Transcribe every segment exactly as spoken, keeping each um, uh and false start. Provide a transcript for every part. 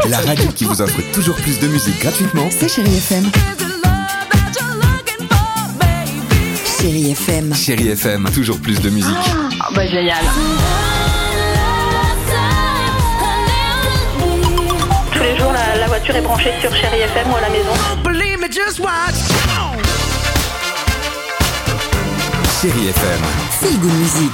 La radio qui vous offre toujours plus de musique gratuitement, c'est Chérie F M. Chérie F M. Chérie F M, toujours plus de musique. Oh, bah génial. Tous les jours, la, la voiture est branchée sur Chérie F M ou à la maison. Chérie F M. C'est le goût de musique.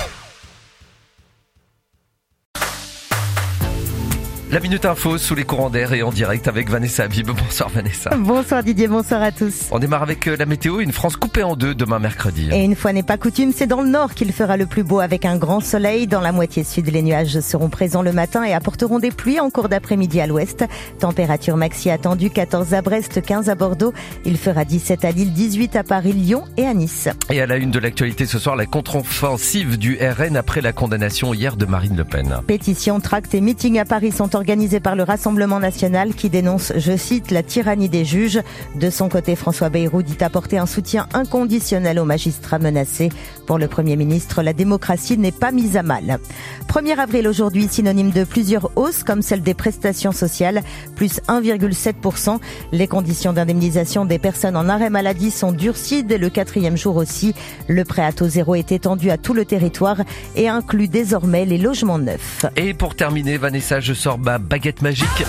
La Minute Info sous les courants d'air et en direct avec Vanessa Habib. Bonsoir Vanessa. Bonsoir Didier, bonsoir à tous. On démarre avec la météo, une France coupée en deux demain mercredi. Et une fois n'est pas coutume, c'est dans le nord qu'il fera le plus beau avec un grand soleil. Dans la moitié sud, les nuages seront présents le matin et apporteront des pluies en cours d'après-midi à l'ouest. Température maxi attendue, quatorze à Brest, quinze à Bordeaux. Il fera dix-sept à Lille, dix-huit à Paris, Lyon et à Nice. Et à la une de l'actualité ce soir, la contre-offensive du R N après la condamnation hier de Marine Le Pen. Pétitions, tracts et meetings à Paris sont organisé par le Rassemblement national qui dénonce, je cite, la tyrannie des juges. De son côté, François Bayrou dit apporter un soutien inconditionnel aux magistrats menacés. Pour le Premier ministre, la démocratie n'est pas mise à mal. premier avril aujourd'hui, synonyme de plusieurs hausses comme celle des prestations sociales, plus un virgule sept pour cent. Les conditions d'indemnisation des personnes en arrêt maladie sont durcies dès le quatrième jour aussi. Le prêt à taux zéro est étendu à tout le territoire et inclut désormais les logements neufs. Et pour terminer, Vanessa, je sors ma baguette magique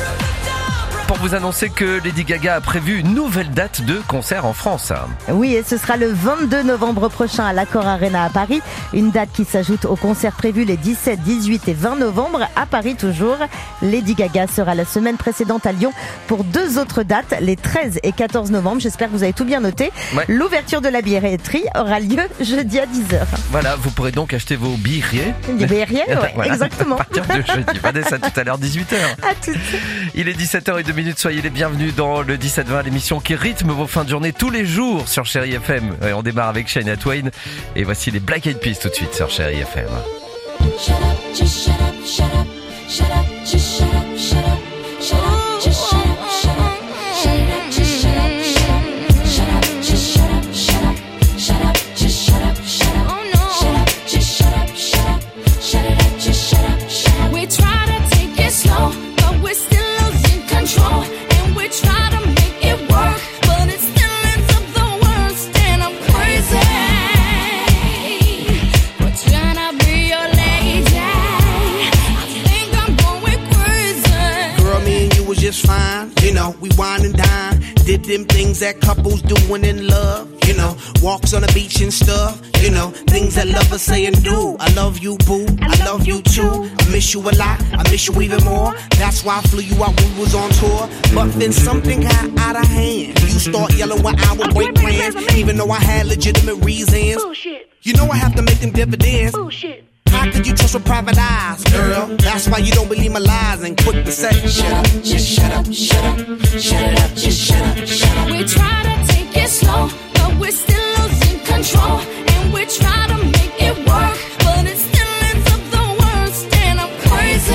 pour vous annoncer que Lady Gaga a prévu une nouvelle date de concert en France. Oui, et ce sera le vingt-deux novembre prochain à l'Accor Arena à Paris. Une date qui s'ajoute aux concerts prévus les dix-sept, dix-huit et vingt novembre à Paris toujours. Lady Gaga sera la semaine précédente à Lyon pour deux autres dates, les treize et quatorze novembre. J'espère que vous avez tout bien noté. Ouais. L'ouverture de la billetterie aura lieu jeudi à dix heures. Voilà, vous pourrez donc acheter vos billets. Des billets, oui, voilà. Exactement. À partir de jeudi. Vanessa, tout à l'heure, dix-huit heures. À toutes. Il est dix-sept heures zéro deux minutes, soyez les bienvenus dans le dix-sept vingt, l'émission qui rythme vos fins de journée tous les jours sur Chérie F M. Et on démarre avec Shania Twain et voici les Black Eyed Peas tout de suite sur Chérie F M. Shut up, just shut up, shut up, shut up, just shut up, shut up, shut up, just shut up, shut up, shut up, just shut up, shut up, shut up, just shut up, shut up, shut up, just shut up, shut up, oh no, shut up, just shut up, shut up, shut it up, just shut up, shut up. We try to take it slow, but we're still losing control. Try to make it work, but it still ends up the worst, and I'm crazy. We're trying to be your lady. I think I'm going crazy. Girl, me and you was just fine. You know, we wine and dine. Did them things that couples do when in love. You know, walks on the beach and stuff. You know, things that lovers say and do. I love you, boo. I love you too. I miss you a lot. I miss you even more. That's why I flew you out when we was on tour. But then something got out of hand. You start yelling when I would break plans, even though I had legitimate reasons. Bullshit. You know I have to make them dividends. Bullshit. How could you trust with private eyes, girl? That's why you don't believe my lies and quick to say, shut up, just shut up, shut up, shut it up, just shut up, shut up. We try to take it slow, but we're still losing control, and we try to make it work, but it still ends up the worst, and I'm crazy.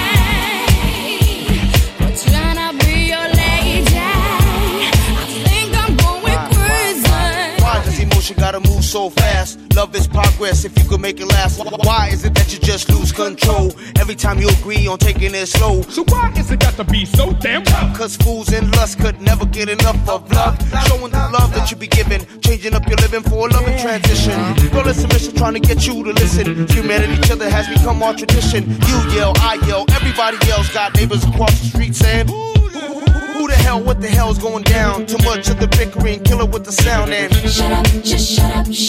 We're trying to be your lady. I think I'm going crazy. Why does emotion gotta move so fast? Love is progress if you could make it last. Why is it that you just lose control every time you agree on taking it slow? So why is it got to be so damn tough? Cause fools in lust could never get enough of love. Showing the love that you be giving, changing up your living for a loving transition. Girl, it's a mission trying to get you to listen. Humanity, each other has become our tradition. You yell, I yell, everybody else got neighbors across the street saying, who the hell, what the hell's going down? Too much of the bickering, killer with the sound and shut up, just shut up, shut